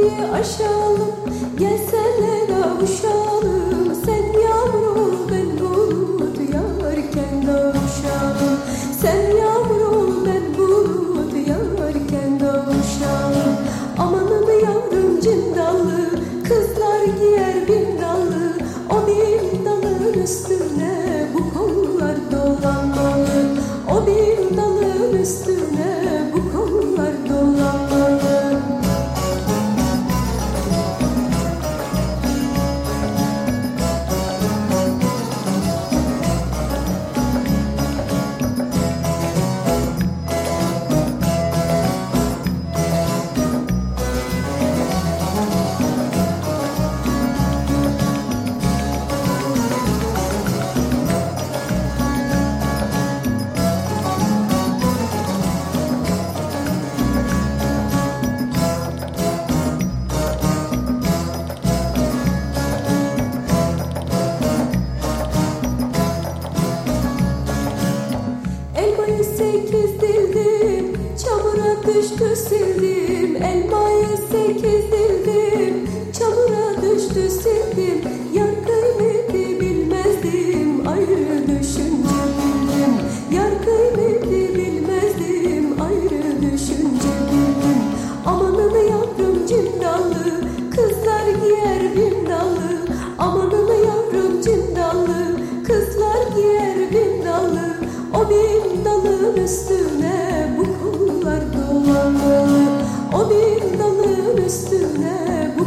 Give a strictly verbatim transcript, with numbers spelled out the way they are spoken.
köprüyü aşalım, gelsene kavuşalım. Sen yağmur ben bulut, yağarken kavuşalım. Sen yağmur ben bulut, yağarken kavuşalım. Amanın yavrum cindallı, kızlar giyer bin dallı. O bin dalın üstüne bu kollar dolanmalı. O bin dalın üstüne bu kollar dolanmalı. Sekiz dildim, çamura düştü sildim. Elmayı sekiz dildim, çamura düştü sildim. Yar kıymeti bilmezdim, ayrı düşünce bildim. Yar kıymeti bilmezdim, ayrı düşünce bildim. Amanın yavrum cindallı, kızlar giyer bin dallı. Amanın yavrum cindallı, kızlar giyer bin dallı. O bin dalın üstüne bu kollar dolanmalı. O bin dalın üstüne bu